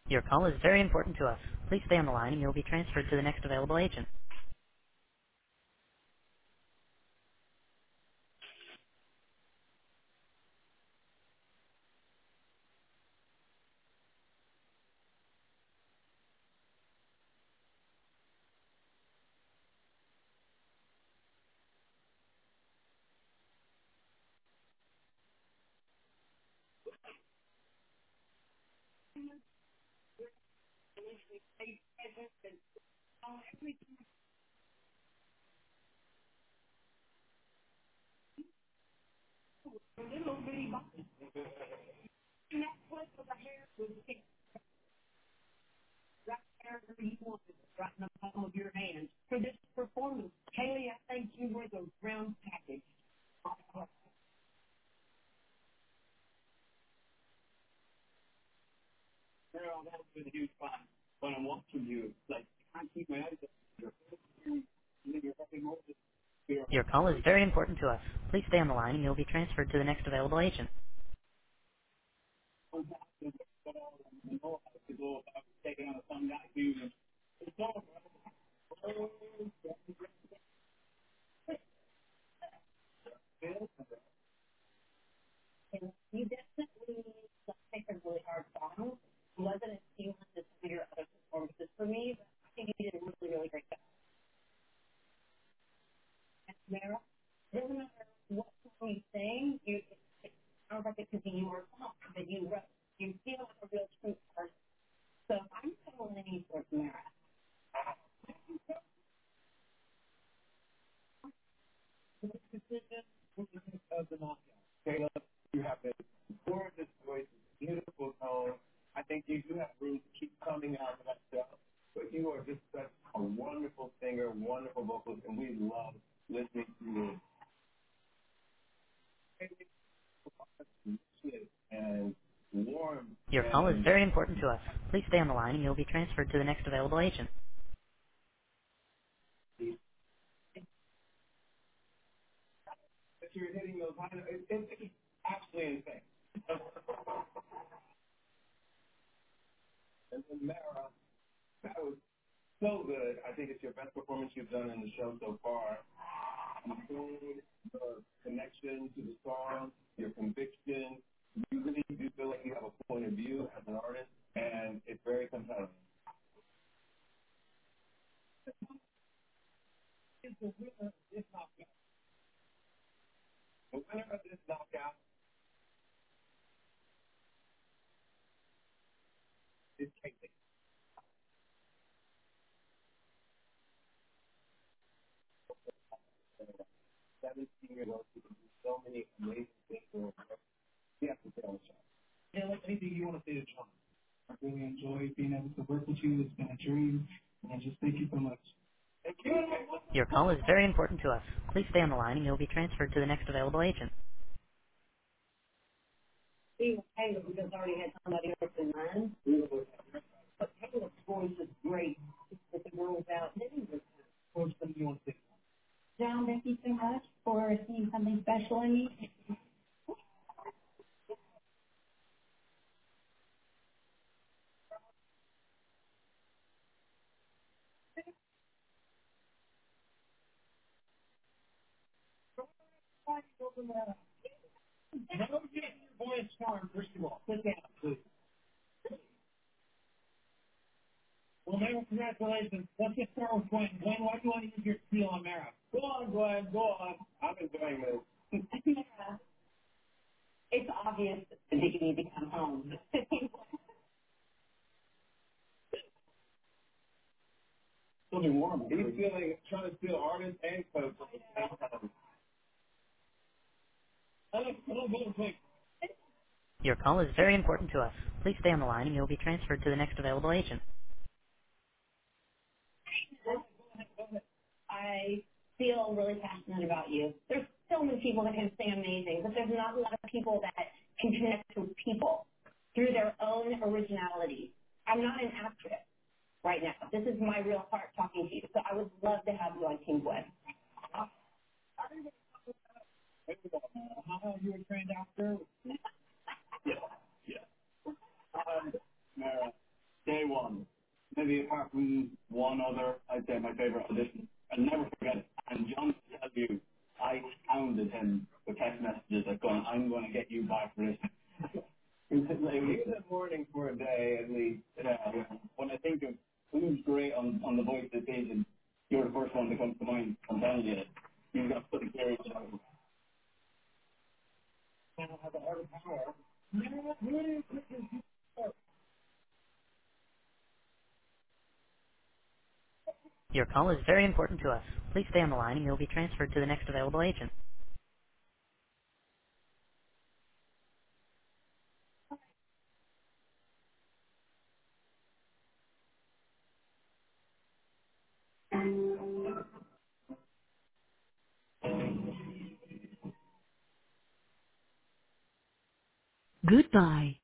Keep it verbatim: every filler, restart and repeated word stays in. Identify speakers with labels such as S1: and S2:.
S1: Your call is very important to us. Please stay on the line and you'll be transferred to the next available agent. Your call is very important to us. Please stay on the line and you'll be transferred to the next available agent. Your call is very important to us. Please stay on the line and you'll be transferred to the next available agent. Your call is very important to us. Please stay on the line and you'll be transferred to the next available agent.
S2: John, thank you so much for seeing something special in me.
S3: Well, Mara, congratulations. Let's get started with Glenn. Glenn, why do you want to use your spiel on Mara? Go on, Glenn. Go on. I'm enjoying this.
S2: Yeah. It's obvious that you need to come home.
S3: Something warm. He's feeling, trying to feel artist and coach at the same time. I don't, I don't go quick.
S1: Your call is very important to us. Please stay on the line and you'll be transferred to the next available agent.
S2: I feel really passionate about you. There's so many people that can say amazing, but there's not a lot of people that can connect with people through their own originality. I'm not an actress right now. This is my real heart talking to you. So I would love to have you on Team Gwen.
S3: How you were trained after? Yeah, yeah. Um, Mara, favorite audition. I'll never forget. And John will tell you, I hounded him with text messages like going, I'm going to get you back for this. It was like, he was at morning for a day at least. Yeah. When I think of who's great on, on the voice this season, you're the first one that comes to mind. I'm telling you, you've got to put the series on.
S1: Your call is very important to us. Please stay on the line and you'll be transferred to the next available agent. Goodbye.